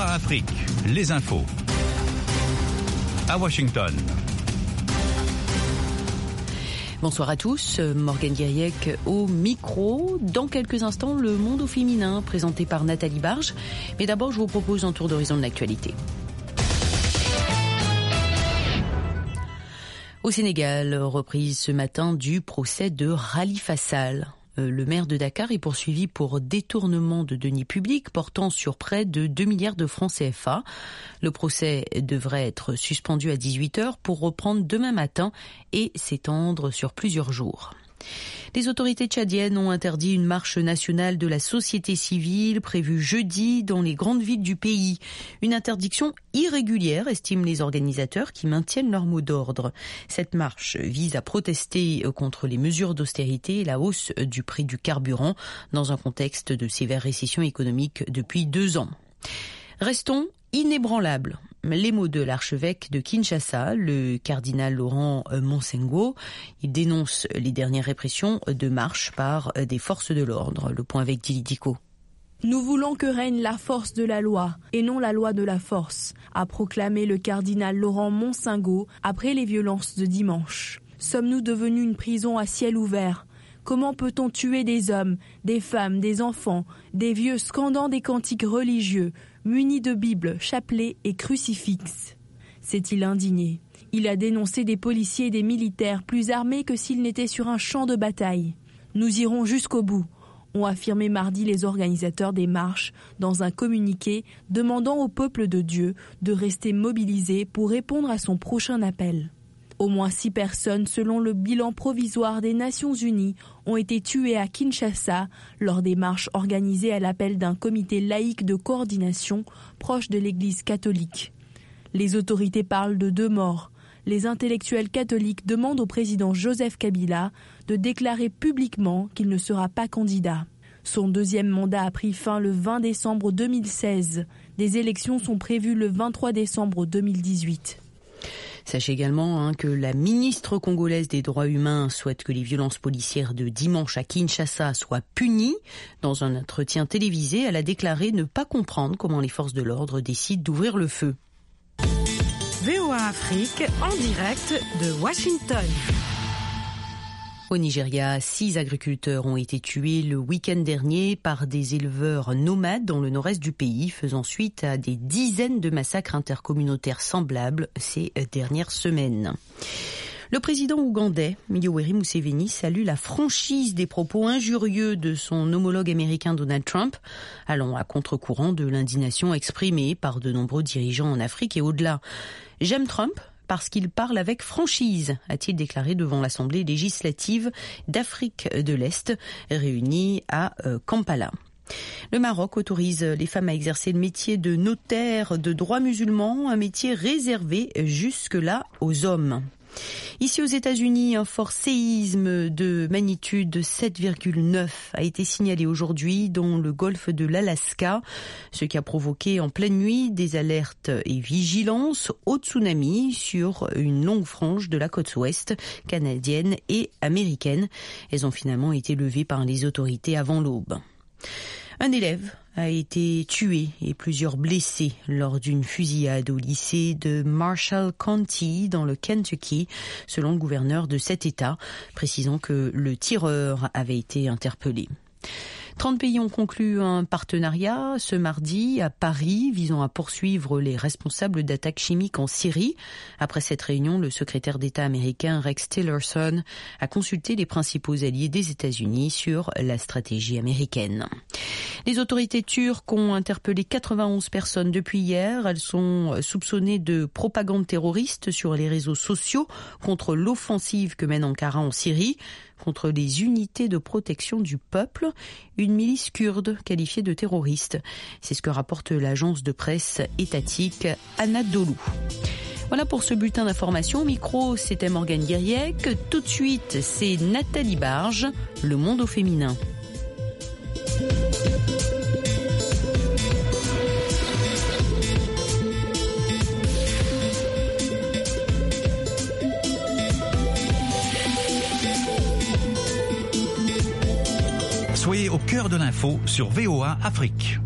VOA Afrique, les infos. À Washington. Bonsoir à tous, Morgane Guiriec au micro. Dans quelques instants, le monde au féminin, présenté par Nathalie Barge. Mais d'abord, je vous propose un tour d'horizon de l'actualité. Au Sénégal, reprise ce matin du procès de Khalifa Sall. Le maire de Dakar est poursuivi pour détournement de deniers publics portant sur près de 2 milliards de francs CFA. Le procès devrait être suspendu à 18h pour reprendre demain matin et s'étendre sur plusieurs jours. Les autorités tchadiennes ont interdit une marche nationale de la société civile prévue jeudi dans les grandes villes du pays. Une interdiction irrégulière, estiment les organisateurs qui maintiennent leur mot d'ordre. Cette marche vise à protester contre les mesures d'austérité et la hausse du prix du carburant dans un contexte de sévère récession économique depuis 2 ans. Restons inébranlables. Les mots de l'archevêque de Kinshasa, le cardinal Laurent Monsengo. Il dénonce les dernières répressions de marche par des forces de l'ordre. Le point avec Dili Diko. Nous voulons que règne la force de la loi et non la loi de la force, a proclamé le cardinal Laurent Monsengo après les violences de dimanche. Sommes-nous devenus une prison à ciel ouvert ? Comment peut-on tuer des hommes, des femmes, des enfants, des vieux scandant des cantiques religieux, munis de Bible, chapelet et crucifix ? S'est-il indigné ? Il a dénoncé des policiers et des militaires plus armés que s'ils n'étaient sur un champ de bataille. Nous irons jusqu'au bout, ont affirmé mardi les organisateurs des marches dans un communiqué demandant au peuple de Dieu de rester mobilisé pour répondre à son prochain appel. Au moins 6 personnes, selon le bilan provisoire des Nations Unies, ont été tuées à Kinshasa lors des marches organisées à l'appel d'un comité laïque de coordination proche de l'Église catholique. Les autorités parlent de 2 morts. Les intellectuels catholiques demandent au président Joseph Kabila de déclarer publiquement qu'il ne sera pas candidat. Son 2e mandat a pris fin le 20 décembre 2016. Des élections sont prévues le 23 décembre 2018. Sachez également que la ministre congolaise des droits humains souhaite que les violences policières de dimanche à Kinshasa soient punies. Dans un entretien télévisé, elle a déclaré ne pas comprendre comment les forces de l'ordre décident d'ouvrir le feu. VOA Afrique en direct de Washington. Au Nigeria, 6 agriculteurs ont été tués le week-end dernier par des éleveurs nomades dans le nord-est du pays, faisant suite à des dizaines de massacres intercommunautaires semblables ces dernières semaines. Le président ougandais, Yoweri Museveni, salue la franchise des propos injurieux de son homologue américain Donald Trump, allant à contre-courant de l'indignation exprimée par de nombreux dirigeants en Afrique et au-delà. J'aime Trump parce qu'il parle avec franchise, a-t-il déclaré devant l'Assemblée législative d'Afrique de l'Est, réunie à Kampala. Le Maroc autorise les femmes à exercer le métier de notaire de droit musulman, un métier réservé jusque-là aux hommes. Ici aux États-Unis, un fort séisme de magnitude 7,9 a été signalé aujourd'hui dans le golfe de l'Alaska, ce qui a provoqué en pleine nuit des alertes et vigilances au tsunami sur une longue frange de la côte ouest canadienne et américaine. Elles ont finalement été levées par les autorités avant l'aube. Un élève a été tué et plusieurs blessés lors d'une fusillade au lycée de Marshall County dans le Kentucky, selon le gouverneur de cet État, précisant que le tireur avait été interpellé. 30 pays ont conclu un partenariat ce mardi à Paris visant à poursuivre les responsables d'attaques chimiques en Syrie. Après cette réunion, le secrétaire d'État américain Rex Tillerson a consulté les principaux alliés des États-Unis sur la stratégie américaine. Les autorités turques ont interpellé 91 personnes depuis hier. Elles sont soupçonnées de propagande terroriste sur les réseaux sociaux contre l'offensive que mène Ankara en Syrie, contre les unités de protection du peuple, une milice kurde qualifiée de terroriste. C'est ce que rapporte l'agence de presse étatique Anadolu. Voilà pour ce bulletin d'information. Au micro, c'était Morgane Guiriec. Tout de suite, c'est Nathalie Barge, Le Monde au féminin. Soyez au cœur de l'info sur VOA Afrique.